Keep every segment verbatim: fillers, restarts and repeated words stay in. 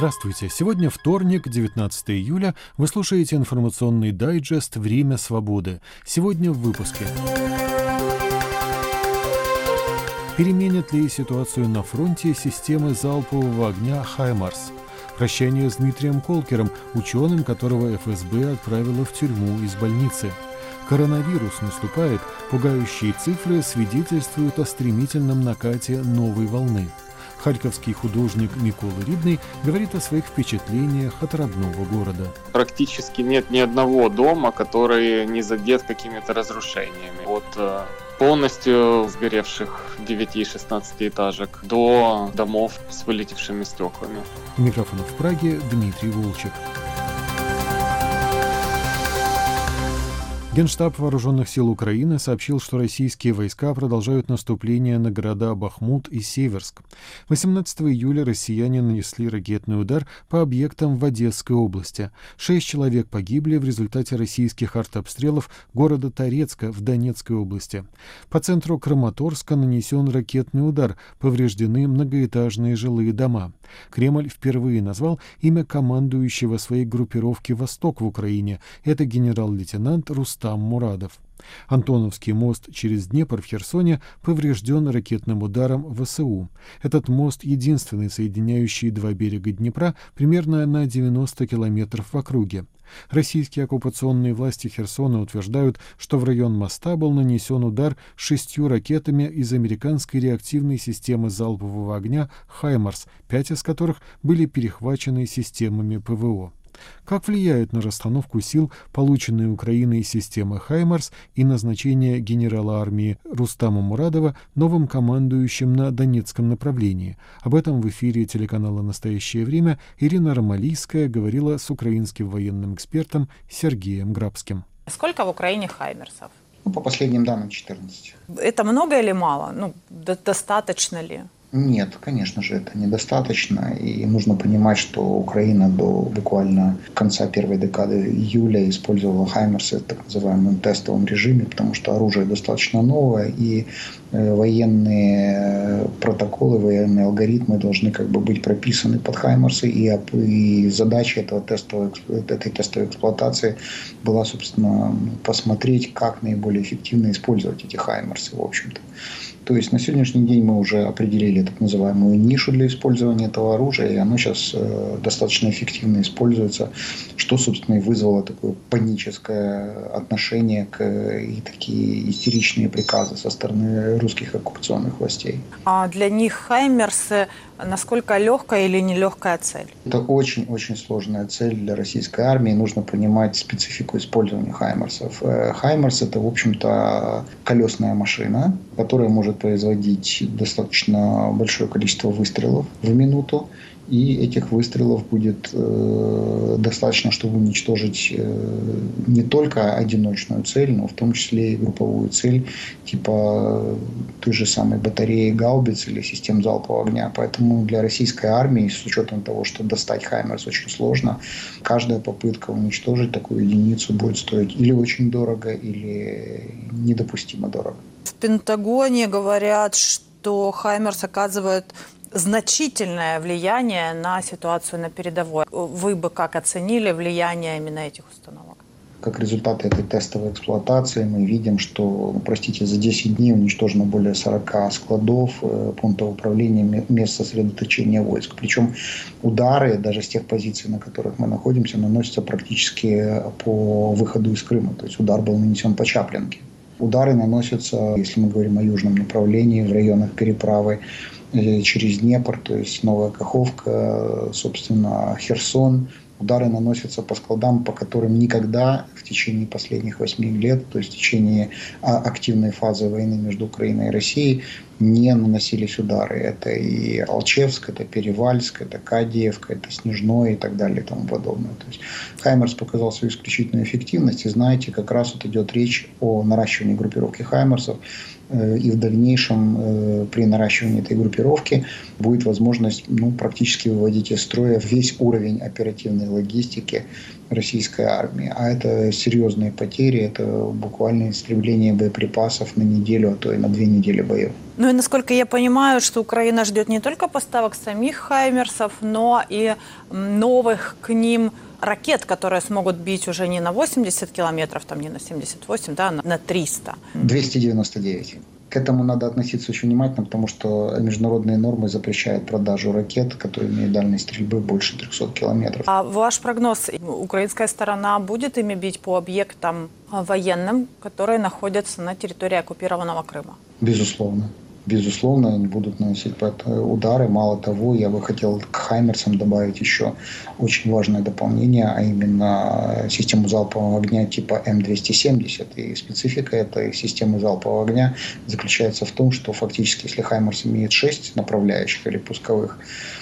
Здравствуйте! Сегодня вторник, девятнадцатое июля. Вы слушаете информационный дайджест «Время свободы». Сегодня в выпуске. Переменят ли ситуацию на фронте системы залпового огня «Хаймарс»? Прощание с Дмитрием Колкером, ученым, которого эф эс бэ отправило в тюрьму из больницы. Коронавирус наступает, пугающие цифры свидетельствуют о стремительном накате новой волны. Харьковский художник Микола Рибный говорит о своих впечатлениях от родного города. Практически нет ни одного дома, который не задет какими-то разрушениями. От полностью сгоревших девяти-шестнадцатиэтажек до домов с вылетевшими стеклами. У микрофона в Праге Дмитрий Волчек. Генштаб Вооруженных сил Украины сообщил, что российские войска продолжают наступление на города Бахмут и Северск. восемнадцатого июля россияне нанесли ракетный удар по объектам в Одесской области. Шесть человек погибли в результате российских артобстрелов города Торецка в Донецкой области. По центру Краматорска нанесен ракетный удар, повреждены многоэтажные жилые дома. Кремль впервые назвал имя командующего своей группировки «Восток» в Украине. Это генерал-лейтенант Рустам Мурадов. Антоновский мост через Днепр в Херсоне поврежден ракетным ударом вэ эс у. Этот мост единственный, соединяющий два берега Днепра примерно на девяносто километров в округе. Российские оккупационные власти Херсона утверждают, что в район моста был нанесен удар шестью ракетами из американской реактивной системы залпового огня «Хаймарс», пять из которых были перехвачены системами пэ вэ о. Как влияет на расстановку сил полученные Украиной системы «Хаймарс» и назначение генерала армии Рустама Мурадова новым командующим на Донецком направлении? Об этом в эфире телеканала «Настоящее время» Ирина Ромалийская говорила с украинским военным экспертом Сергеем Грабским. Сколько в Украине «Хаймерсов»? Ну, по последним данным, четырнадцать. Это много или мало? Ну, до- достаточно ли? Нет, конечно же, это недостаточно. И нужно понимать, что Украина до буквально конца первой декады июля использовала «Хаймерсы» в так называемом тестовом режиме, потому что оружие достаточно новое, и военные протоколы, военные алгоритмы должны как бы быть прописаны под «Хаймерсы», и, и задача этого тестового, этой тестовой эксплуатации была, собственно, посмотреть, как наиболее эффективно использовать эти «Хаймерсы», в общем-то. То есть на сегодняшний день мы уже определили так называемую нишу для использования этого оружия, и оно сейчас э, достаточно эффективно используется, что, собственно, и вызвало такое паническое отношение к, и такие истеричные приказы со стороны русских оккупационных властей. А для них «Хаймерсы» насколько легкая или нелегкая цель? Это очень-очень сложная цель для российской армии. Нужно понимать специфику использования «Хаймерсов». «Хаймерс» — это, в общем-то, колесная машина, которая может производить достаточно большое количество выстрелов в минуту. И этих выстрелов будет э, достаточно, чтобы уничтожить э, не только одиночную цель, но в том числе и групповую цель, типа той же самой батареи гаубиц или систем залпового огня. Поэтому для российской армии, с учетом того, что достать «Хаймерс» очень сложно, каждая попытка уничтожить такую единицу будет стоить или очень дорого, или недопустимо дорого. В Пентагоне говорят, что «Хаймерс» оказывает значительное влияние на ситуацию на передовой. Вы бы как оценили влияние именно этих установок? Как результат этой тестовой эксплуатации мы видим, что, простите, за десять дней уничтожено более сорока складов, пунктов управления, мест сосредоточения войск. Причем удары, даже с тех позиций, на которых мы находимся, наносятся практически по выходу из Крыма. То есть удар был нанесен по Чаплинке. Удары наносятся, если мы говорим о южном направлении, в районах переправы через Днепр, то есть Новая Каховка, собственно, Херсон. Удары наносятся по складам, по которым никогда в течение последних восьми лет, то есть в течение активной фазы войны между Украиной и Россией, не наносились удары. Это и Алчевск, это Перевальск, это Кадиевка, это Снежное и так далее и тому подобное. То есть «Хаймерс» показал свою исключительную эффективность. И знаете, как раз вот идет речь о наращивании группировки «Хаймерсов». И в дальнейшем э, при наращивании этой группировки будет возможность ну, практически выводить из строя весь уровень оперативной логистики российской армии. А это серьезные потери, это буквально истребление боеприпасов на неделю, а то и на две недели боев. Ну и насколько я понимаю, что Украина ждет не только поставок самих «Хаймерсов», но и новых к ним ракет, которые смогут бить уже не на восемьдесят километров, там не на семьдесят восемь, да, а на триста. двести девяносто девять. К этому надо относиться очень внимательно, потому что международные нормы запрещают продажу ракет, которые имеют дальность стрельбы больше трехсот километров. А ваш прогноз, украинская сторона будет ими бить по объектам военным, которые находятся на территории оккупированного Крыма? Безусловно. Безусловно, они будут наносить удары. Мало того, я бы хотел к «Хаймерсам» добавить еще очень важное дополнение, а именно систему залпового огня типа эм двести семьдесят. И специфика этой системы залпового огня заключается в том, что фактически, если «Хаймерс» имеет шесть направляющих или пусковых,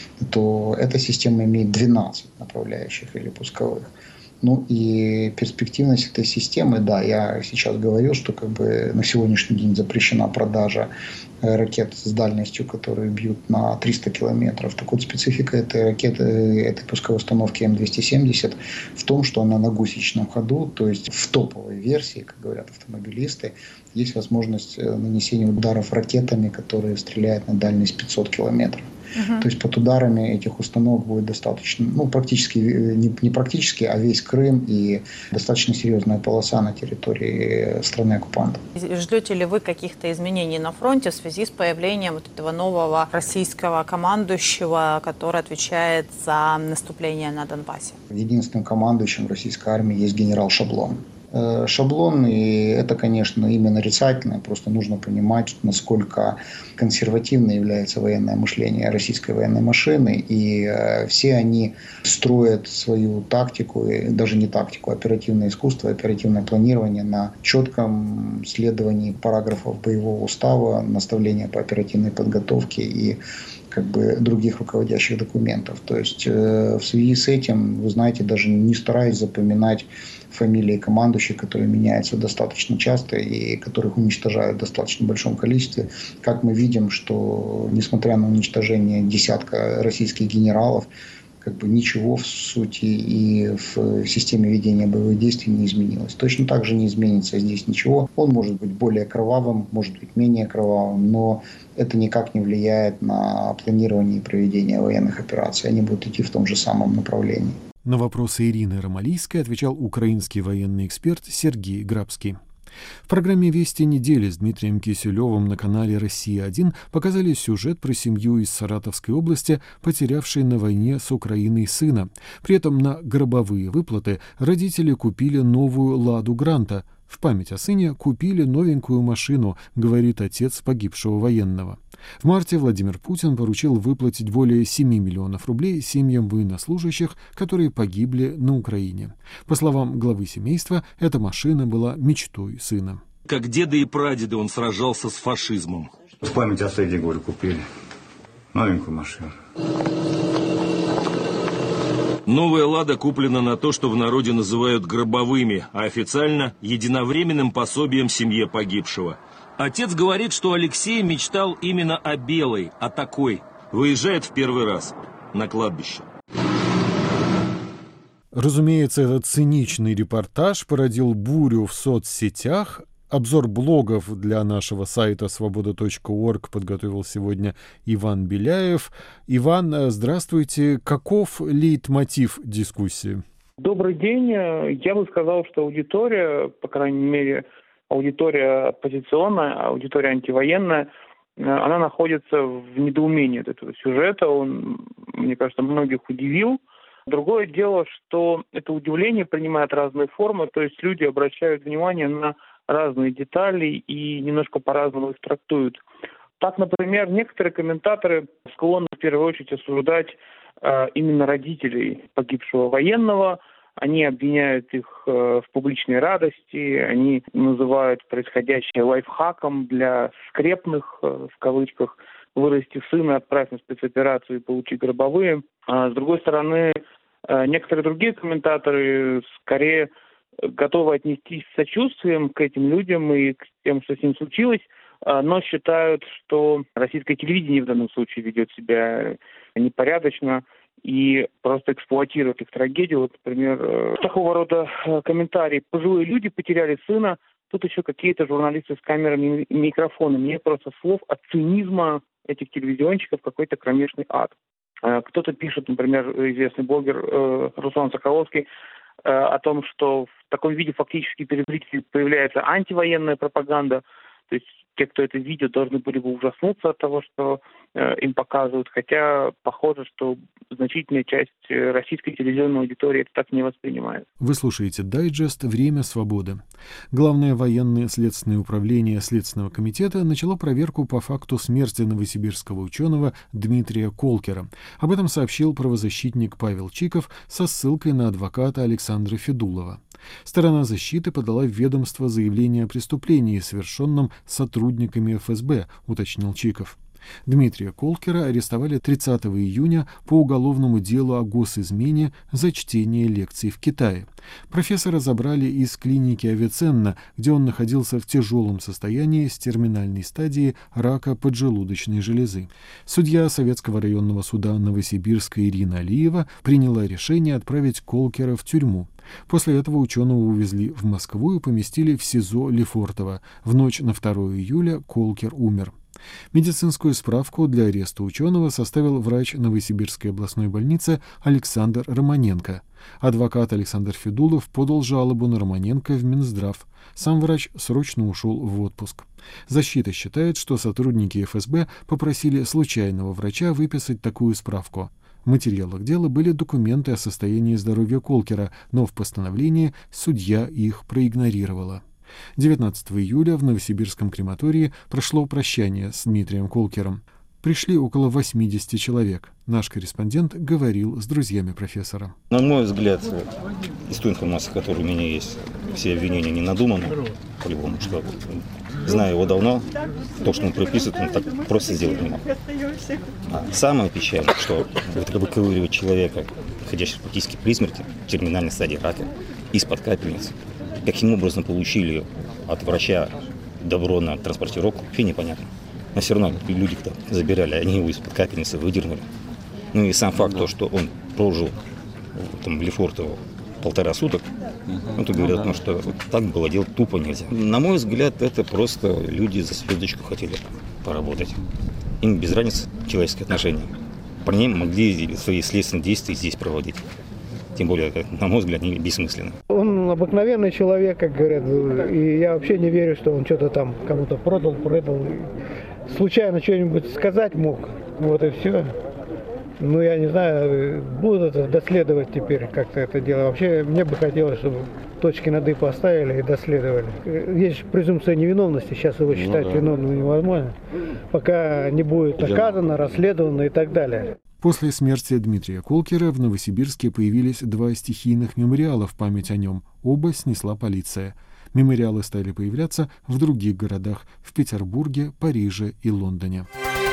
то эта система имеет двенадцать направляющих или пусковых. Ну и перспективность этой системы, да, я сейчас говорил, что как бы на сегодняшний день запрещена продажа ракет с дальностью, которые бьют на триста километров. Так вот, специфика этой ракеты, этой пусковой установки эм двести семьдесят в том, что она на гусеничном ходу, то есть в топовой версии, как говорят автомобилисты, есть возможность нанесения ударов ракетами, которые стреляют на дальность пятьсот километров. Uh-huh. То есть под ударами этих установок будет достаточно, ну практически, не, не практически, а весь Крым и достаточно серьезная полоса на территории страны-оккупанта. Ждете ли вы каких-то изменений на фронте в связи с появлением вот этого нового российского командующего, который отвечает за наступление на Донбассе? Единственным командующим российской армии есть генерал Шаблон. Шаблон, и это, конечно, имя нарицательное, просто нужно понимать, насколько консервативно является военное мышление российской военной машины, и все они строят свою тактику, даже не тактику, а оперативное искусство, оперативное планирование на четком следовании параграфов боевого устава, наставления по оперативной подготовке и как бы других руководящих документов. То есть э, в связи с этим, вы знаете, даже не стараюсь запоминать фамилии командующих, которые меняются достаточно часто и которых уничтожают в достаточно большом количестве. Как мы видим, что несмотря на уничтожение десятка российских генералов, как бы ничего в сути и в системе ведения боевых действий не изменилось. Точно так же не изменится здесь ничего. Он может быть более кровавым, может быть менее кровавым, но это никак не влияет на планирование и проведение военных операций. Они будут идти в том же самом направлении. На вопросы Ирины Ромалийской отвечал украинский военный эксперт Сергей Грабский. В программе «Вести недели» с Дмитрием Киселевым на канале «Россия-один» показали сюжет про семью из Саратовской области, потерявшей на войне с Украиной сына. При этом на гробовые выплаты родители купили новую «Ладу Гранта». В память о сыне купили новенькую машину, говорит отец погибшего военного. В марте Владимир Путин поручил выплатить более семи миллионов рублей семьям военнослужащих, которые погибли на Украине. По словам главы семейства, эта машина была мечтой сына. Как деды и прадеды он сражался с фашизмом. В память о сыне, говорю, купили новенькую машину. Новая «Лада» куплена на то, что в народе называют гробовыми, а официально – единовременным пособием семье погибшего. Отец говорит, что Алексей мечтал именно о белой, о такой. Выезжает в первый раз на кладбище. Разумеется, этот циничный репортаж породил бурю в соцсетях. Обзор блогов для нашего сайта свобода точка орг подготовил сегодня Иван Беляев. Иван, здравствуйте. Каков лейтмотив дискуссии? Добрый день. Я бы сказал, что аудитория, по крайней мере, аудитория оппозиционная, аудитория антивоенная, она находится в недоумении от этого сюжета. Он, мне кажется, многих удивил. Другое дело, что это удивление принимает разные формы, то есть люди обращают внимание на разные детали и немножко по-разному их трактуют. Так, например, некоторые комментаторы склонны в первую очередь осуждать э, именно родителей погибшего военного. Они обвиняют их э, в публичной радости, они называют происходящее лайфхаком для скрепных, э, в кавычках, вырасти сына, отправь на спецоперацию и получи гробовые. А с другой стороны, э, некоторые другие комментаторы скорее готовы отнестись с сочувствием к этим людям и к тем, что с ним случилось, но считают, что российское телевидение в данном случае ведет себя непорядочно и просто эксплуатируют их трагедию. Вот, например, такого рода комментарии. Пожилые люди потеряли сына, тут еще какие-то журналисты с камерами и микрофонами. Нет просто слов от цинизма этих телевизионщиков, какой-то кромешный ад. Кто-то пишет, например, известный блогер Руслан Соколовский, о том, что в таком виде фактически перед зрителями появляется антивоенная пропаганда. То есть те, кто это видит, должны были бы ужаснуться от того, что э, им показывают. Хотя похоже, что значительная часть российской телевизионной аудитории это так не воспринимает. Вы слушаете дайджест «Время свободы». Главное военное следственное управление Следственного комитета начало проверку по факту смерти новосибирского ученого Дмитрия Колкера. Об этом сообщил правозащитник Павел Чиков со ссылкой на адвоката Александра Федулова. Сторона защиты подала в ведомство заявление о преступлении, совершенном сотрудниками эф эс бэ, уточнил Чиков. Дмитрия Колкера арестовали тридцатого июня по уголовному делу о госизмене за чтение лекций в Китае. Профессора забрали из клиники Авиценна, где он находился в тяжелом состоянии с терминальной стадией рака поджелудочной железы. Судья Советского районного суда Новосибирска Ирина Алиева приняла решение отправить Колкера в тюрьму. После этого ученого увезли в Москву и поместили в СИЗО Лефортово. В ночь на второе июля Колкер умер. Медицинскую справку для ареста ученого составил врач Новосибирской областной больницы Александр Романенко. Адвокат Александр Федулов подал жалобу на Романенко в Минздрав. Сам врач срочно ушел в отпуск. Защита считает, что сотрудники эф эс бэ попросили случайного врача выписать такую справку. В материалах дела были документы о состоянии здоровья Колкера, но в постановлении судья их проигнорировала. девятнадцатого июля в Новосибирском крематории прошло прощание с Дмитрием Колкером. Пришли около восьмидесяти человек. Наш корреспондент говорил с друзьями профессора. На мой взгляд, из той информации, которая у меня есть, все обвинения не надуманы, по-любому, что знаю его давно, то, что он приписывает, он так просто сделать не мог. А самое печальное, что это выковыривать человека, находящегося практически при смерти, в терминальной стадии рака, из-под капельницы. Каким образом получили от врача добро на транспортировку, вообще непонятно. Но все равно люди, кто забирали, они его из-под капельницы выдернули. Ну и сам факт, то, что он прожил там, в Лефортово полтора суток, ну, то говорят, ну, что так было делать тупо нельзя. На мой взгляд, это просто люди за звездочку хотели поработать. Им без разницы человеческие отношения. Парни могли свои следственные действия здесь проводить. Тем более, на мой взгляд, они бессмысленны. Он обыкновенный человек, как говорят, и я вообще не верю, что он что-то там кому-то продал, продал. Случайно что-нибудь сказать мог, вот и все. Ну, я не знаю, будут это доследовать теперь как-то это дело. Вообще, мне бы хотелось, чтобы точки над «и» поставили и доследовали. Есть презумпция невиновности, сейчас его считать ну, да. виновным невозможно, пока не будет доказано, расследовано и так далее. После смерти Дмитрия Колкера в Новосибирске появились два стихийных мемориала в память о нем. Оба снесла полиция. Мемориалы стали появляться в других городах – в Петербурге, Париже и Лондоне.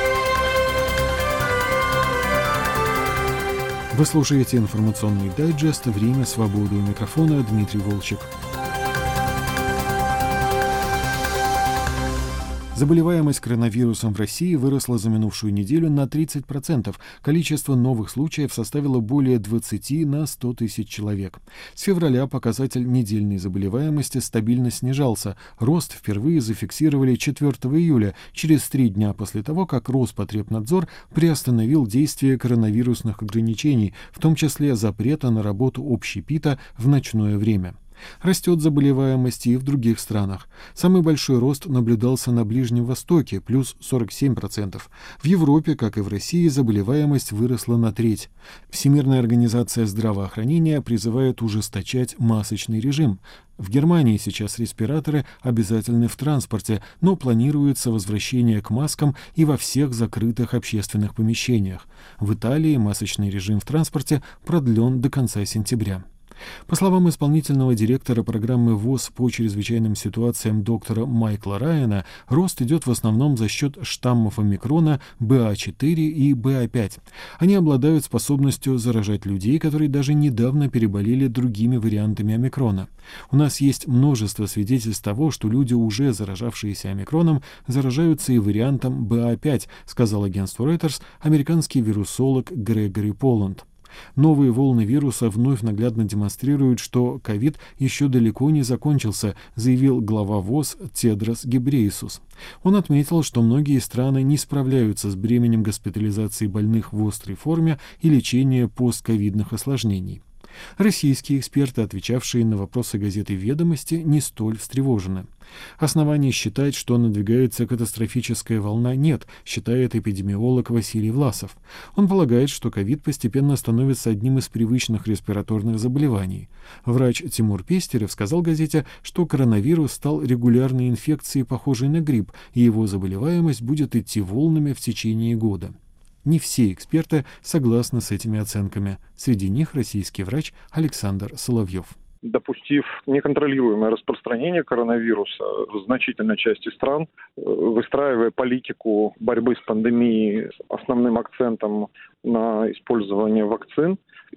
Вы слушаете информационный дайджест «Время свободы». У микрофона Дмитрий Волчек. Заболеваемость коронавирусом в России выросла за минувшую неделю на тридцать процентов. Количество новых случаев составило более двадцати на сто тысяч человек. С февраля показатель недельной заболеваемости стабильно снижался. Рост впервые зафиксировали четвёртого июля, через три дня после того, как Роспотребнадзор приостановил действие коронавирусных ограничений, в том числе запрета на работу общепита в ночное время. Растет заболеваемость и в других странах. Самый большой рост наблюдался на Ближнем Востоке, плюс сорок семь процентов. В Европе, как и в России, заболеваемость выросла на треть. Всемирная организация здравоохранения призывает ужесточать масочный режим. В Германии сейчас респираторы обязательны в транспорте, но планируется возвращение к маскам и во всех закрытых общественных помещениях. В Италии масочный режим в транспорте продлен до конца сентября. По словам исполнительного директора программы ВОЗ по чрезвычайным ситуациям доктора Майкла Райана, рост идет в основном за счет штаммов омикрона бэ а четыре и бэ а пять. Они обладают способностью заражать людей, которые даже недавно переболели другими вариантами омикрона. У нас есть множество свидетельств того, что люди, уже заражавшиеся омикроном, заражаются и вариантом бэ а пять, сказал агентству Reuters американский вирусолог Грегори Поланд. Новые волны вируса вновь наглядно демонстрируют, что ковид еще далеко не закончился, заявил глава ВОЗ Тедрос Гебрейесус. Он отметил, что многие страны не справляются с бременем госпитализации больных в острой форме и лечения постковидных осложнений. Российские эксперты, отвечавшие на вопросы газеты «Ведомости», не столь встревожены. Оснований считать, что надвигается катастрофическая волна, нет, считает эпидемиолог Василий Власов. Он полагает, что ковид постепенно становится одним из привычных респираторных заболеваний. Врач Тимур Пестерев сказал газете, что коронавирус стал регулярной инфекцией, похожей на грипп, и его заболеваемость будет идти волнами в течение года. Не все эксперты согласны с этими оценками. Среди них российский врач Александр Соловьев. Допустив неконтролируемое распространение коронавируса в значительной части стран, выстраивая политику борьбы с пандемией с основным акцентом на использование вакцин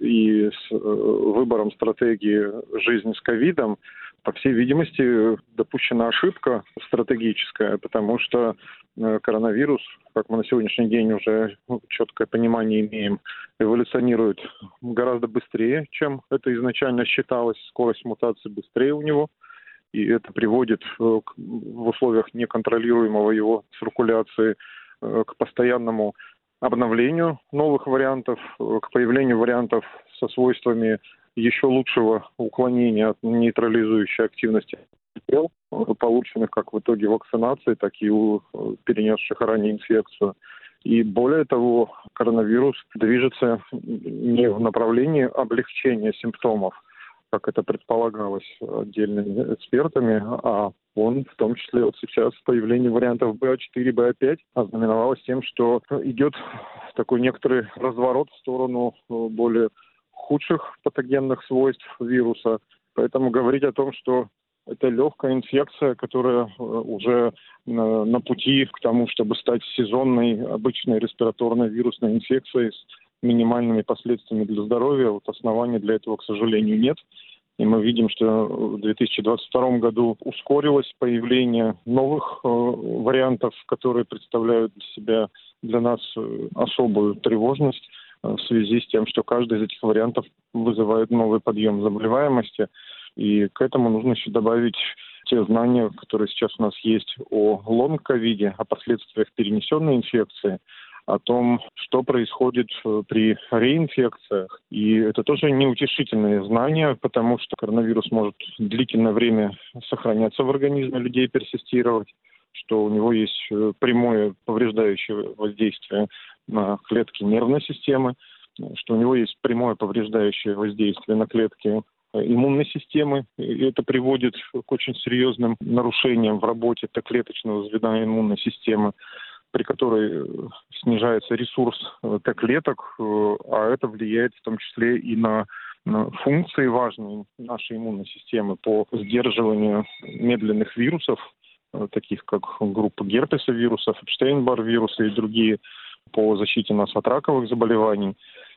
и с выбором стратегии жизни с ковидом, по всей видимости, допущена ошибка стратегическая, потому что коронавирус, как мы на сегодняшний день уже четкое понимание имеем, эволюционирует гораздо быстрее, чем это изначально считалось. Скорость мутации быстрее у него. И это приводит в условиях неконтролируемого его циркуляции к постоянному обновлению новых вариантов, к появлению вариантов со свойствами еще лучшего уклонения от нейтрализующей активности тел, полученных как в итоге вакцинации, так и у перенесших ранее инфекцию. И более того, коронавирус движется не в направлении облегчения симптомов, как это предполагалось отдельными экспертами, а он в том числе вот сейчас появление вариантов бэ а четыре, бэ а пять ознаменовалось тем, что идет такой некоторый разворот в сторону более худших патогенных свойств вируса. Поэтому говорить о том, что это легкая инфекция, которая уже на пути к тому, чтобы стать сезонной, обычной респираторной вирусной инфекцией с минимальными последствиями для здоровья, вот оснований для этого, к сожалению, нет. И мы видим, что в две тысячи двадцать втором году ускорилось появление новых э, вариантов, которые представляют для себя, для нас особую тревожность в связи с тем, что каждый из этих вариантов вызывает новый подъем заболеваемости. И к этому нужно еще добавить те знания, которые сейчас у нас есть о лонг-ковиде, о последствиях перенесенной инфекции, о том, что происходит при реинфекциях. И это тоже неутешительные знания, потому что коронавирус может длительное время сохраняться в организме людей, персистировать, что у него есть прямое повреждающее воздействие на клетки нервной системы, что у него есть прямое повреждающее воздействие на клетки иммунной системы. И это приводит к очень серьезным нарушениям в работе Т-клеточного звена иммунной системы, при которой снижается ресурс Т-клеток, а это влияет в том числе и на, на функции важные нашей иммунной системы по сдерживанию медленных вирусов, таких как группа герпеса вирусов, Эпштейн-Бар вирусы и другие, по защите нас от раковых заболеваний.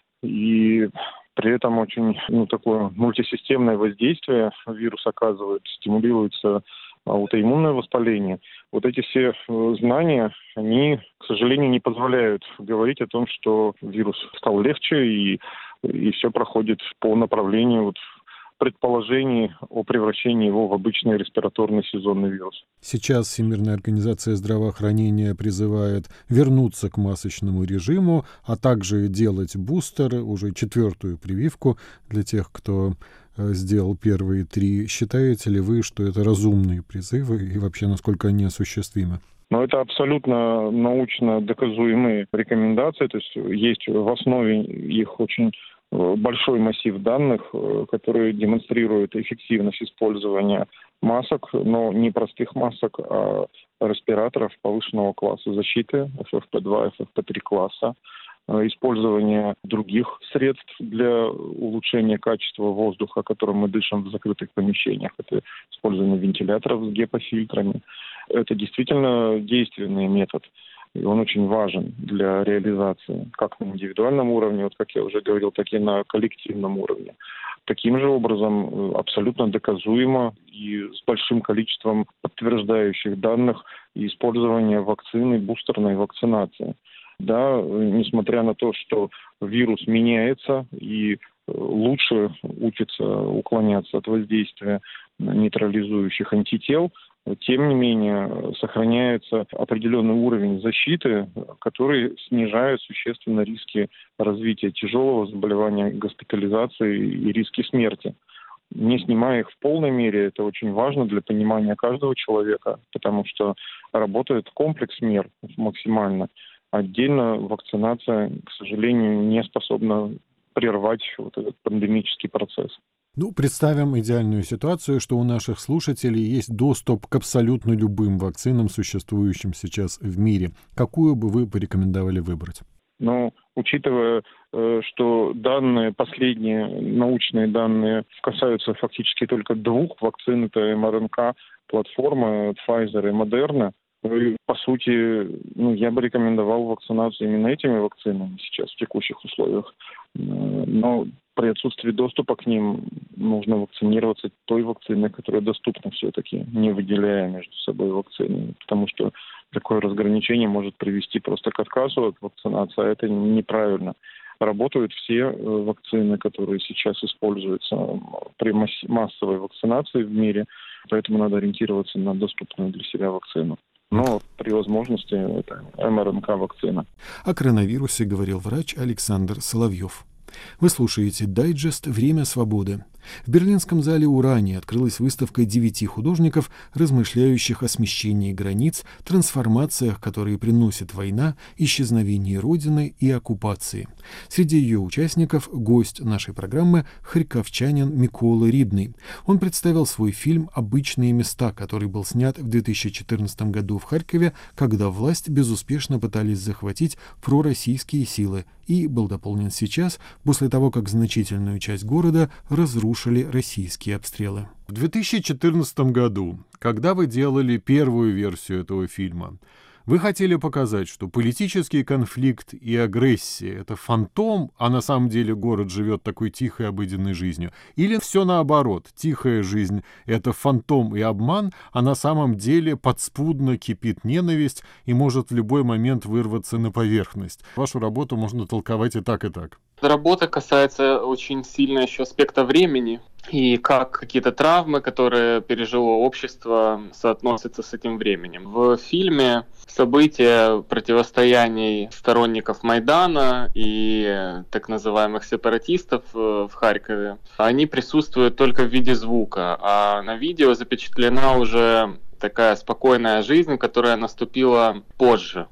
И при этом очень ну, такое мультисистемное воздействие вирус оказывает, стимулируется аутоиммунное воспаление. Вот эти все знания, они, к сожалению, не позволяют говорить о том, что вирус стал легче и, и все проходит по направлению вот, предположений о превращении его в обычный респираторный сезонный вирус. Сейчас Всемирная организация здравоохранения призывает вернуться к масочному режиму, а также делать бустер, уже четвертую прививку для тех, кто сделал первые три. Считаете ли вы, что это разумные призывы и вообще насколько они осуществимы? Но это абсолютно научно доказуемые рекомендации, то есть есть в основе их очень большой массив данных, которые демонстрируют эффективность использования масок, но не простых масок, а респираторов повышенного класса защиты, эф эф пэ два, эф эф пэ три класса, использование других средств для улучшения качества воздуха, которым мы дышим в закрытых помещениях. Это использование вентиляторов с гепа-фильтрами. Это действительно действенный метод. И он очень важен для реализации как на индивидуальном уровне, вот как я уже говорил, так и на коллективном уровне. Таким же образом абсолютно доказуемо и с большим количеством подтверждающих данных и использование вакцины, бустерной вакцинации. Да, несмотря на то, что вирус меняется и лучше учится уклоняться от воздействия нейтрализующих антител, тем не менее сохраняется определенный уровень защиты, который снижает существенно риски развития тяжелого заболевания, госпитализации и риски смерти. Не снимая их в полной мере, это очень важно для понимания каждого человека, потому что работает комплекс мер максимально. Отдельно вакцинация, к сожалению, не способна прервать вот этот пандемический процесс. Ну, представим идеальную ситуацию, что у наших слушателей есть доступ к абсолютно любым вакцинам, существующим сейчас в мире. Какую бы вы порекомендовали выбрать? Но учитывая, что данные, последние научные данные касаются фактически только двух вакцин, это эм эр эн ка-платформы Pfizer и Moderna, по сути, ну, я бы рекомендовал вакцинацию именно этими вакцинами сейчас в текущих условиях. Но при отсутствии доступа к ним нужно вакцинироваться той вакциной, которая доступна все-таки, не выделяя между собой вакцины. Потому что такое разграничение может привести просто к отказу от вакцинации, а это неправильно. Работают все вакцины, которые сейчас используются при массовой вакцинации в мире, поэтому надо ориентироваться на доступную для себя вакцину. Но при возможности это эм эр эн ка-вакцина. О коронавирусе говорил врач Александр Соловьев. Вы слушаете дайджест «Время свободы». В берлинском зале «Урани» открылась выставка девяти художников, размышляющих о смещении границ, трансформациях, которые приносит война, исчезновении Родины и оккупации. Среди ее участников гость нашей программы – харьковчанин Микола Ридный. Он представил свой фильм «Обычные места», который был снят в две тысячи четырнадцатом году в Харькове, когда власть безуспешно пытались захватить пророссийские силы, и был дополнен сейчас, после того, как значительную часть города разрушили российские обстрелы. В две тысячи четырнадцатом году, когда вы делали первую версию этого фильма, вы хотели показать, что политический конфликт и агрессия — это фантом, а на самом деле город живет такой тихой обыденной жизнью? Или все наоборот, тихая жизнь — это фантом и обман, а на самом деле подспудно кипит ненависть и может в любой момент вырваться на поверхность? Вашу работу можно толковать и так, и так. Работа касается очень сильно еще аспекта времени и как какие-то травмы, которые пережило общество, соотносятся с этим временем. В фильме события противостояний сторонников Майдана и так называемых сепаратистов в Харькове, они присутствуют только в виде звука, а на видео запечатлена уже такая спокойная жизнь, которая наступила позже.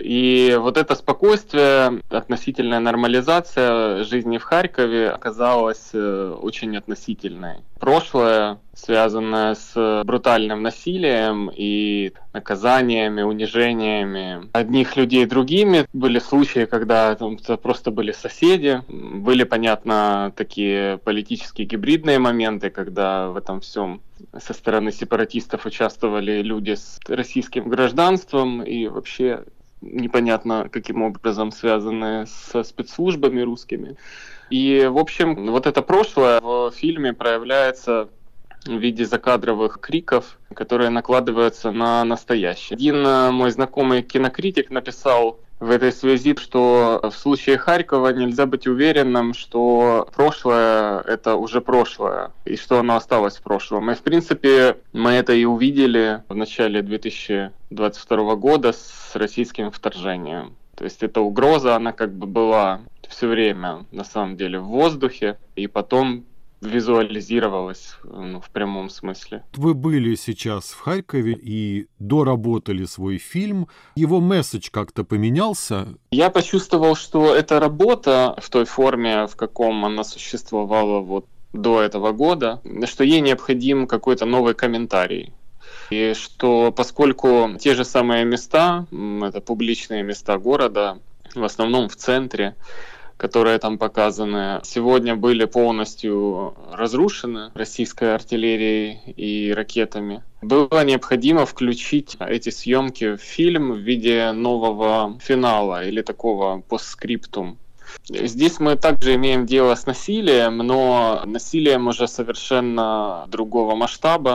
И вот это спокойствие, относительная нормализация жизни в Харькове оказалась очень относительной. Прошлое, связанное с брутальным насилием и наказаниями, унижениями одних людей другими. Были случаи, когда там просто были соседи. Были, понятно, такие политические гибридные моменты, когда в этом всем со стороны сепаратистов участвовали люди с российским гражданством и вообще непонятно каким образом связаны со спецслужбами русскими. И, в общем, вот это прошлое в фильме проявляется в виде закадровых криков, которые накладываются на настоящее. Один мой знакомый кинокритик написал в этой связи, что в случае Харькова нельзя быть уверенным, что прошлое — это уже прошлое, и что оно осталось в прошлом. И, в принципе, мы это и увидели в начале две тысячи двадцать второго года с российским вторжением. То есть эта угроза, она как бы была все время, на самом деле, в воздухе, и потом визуализировалось, ну, в прямом смысле. Вы были сейчас в Харькове и доработали свой фильм. Его месседж как-то поменялся? Я почувствовал, что эта работа в той форме, в каком она существовала вот до этого года, что ей необходим какой-то новый комментарий. И что поскольку те же самые места, это публичные места города, в основном в центре, которые там показаны, сегодня были полностью разрушены российской артиллерией и ракетами. Было необходимо включить эти съемки в фильм в виде нового финала или такого постскриптум. Здесь мы также имеем дело с насилием, но насилием уже совершенно другого масштаба.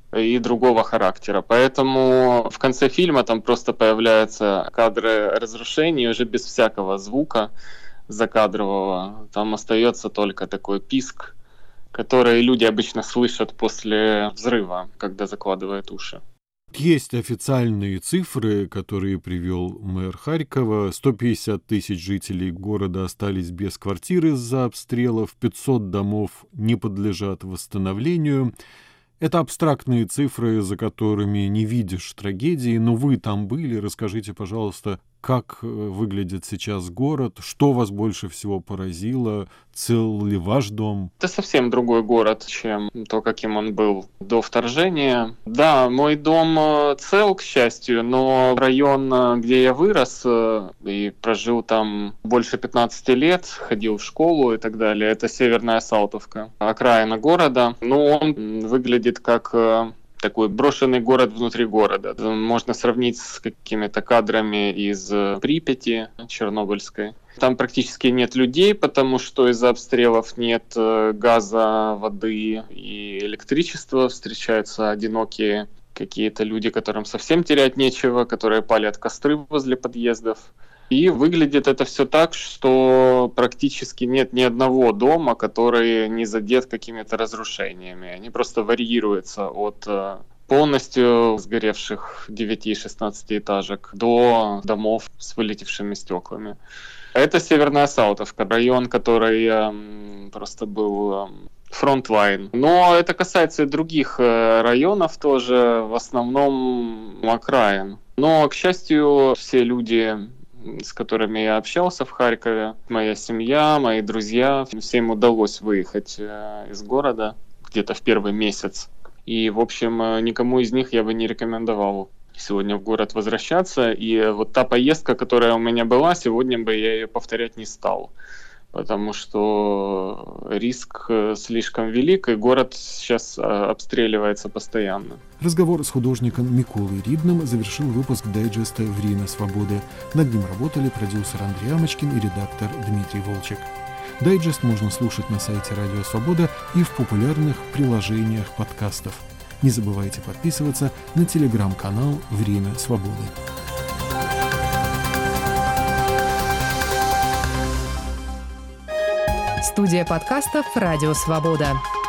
и другого характера. Поэтому в конце фильма там просто появляются кадры разрушений уже без всякого звука закадрового. Там остается только такой писк, который люди обычно слышат после взрыва, когда закладывают уши. Есть официальные цифры, которые привел мэр Харькова. сто пятьдесят тысяч жителей города остались без квартир из-за обстрелов, пятьсот домов не подлежат восстановлению. Это абстрактные цифры, за которыми не видишь трагедии, но вы там были. Расскажите, пожалуйста, как выглядит сейчас город, что вас больше всего поразило, цел ли ваш дом? Это совсем другой город, чем то, каким он был до вторжения. Да, мой дом цел, к счастью, но район, где я вырос и прожил там больше пятнадцати лет, ходил в школу и так далее, это Северная Салтовка, окраина города. Но он выглядит как такой брошенный город внутри города. Можно сравнить с какими-то кадрами из Припяти, Чернобыльской. Там практически нет людей, потому что из-за обстрелов нет газа, воды и электричества. Встречаются одинокие какие-то люди, которым совсем терять нечего, которые палят костры возле подъездов. И выглядит это все так, что практически нет ни одного дома, который не задет какими-то разрушениями. Они просто варьируются от полностью сгоревших девяти-шестнадцатиэтажек до домов с вылетевшими стеклами. Это Северная Салтовка, район, который просто был фронтлайн. Но это касается и других районов тоже, в основном окраин. Но, к счастью, все люди, с которыми я общался в Харькове, моя семья, мои друзья, всем удалось выехать из города где-то в первый месяц. И, в общем, никому из них я бы не рекомендовал сегодня в город возвращаться. И вот та поездка, которая у меня была, сегодня бы я ее повторять не стал. Потому что риск слишком велик, и город сейчас обстреливается постоянно. Разговор с художником Миколой Ридным завершил выпуск дайджеста «Время свободы». Над ним работали продюсер Андрей Амочкин и редактор Дмитрий Волчек. Дайджест можно слушать на сайте Радио Свобода и в популярных приложениях подкастов. Не забывайте подписываться на телеграм-канал «Время свободы». Студия подкастов «Радио Свобода».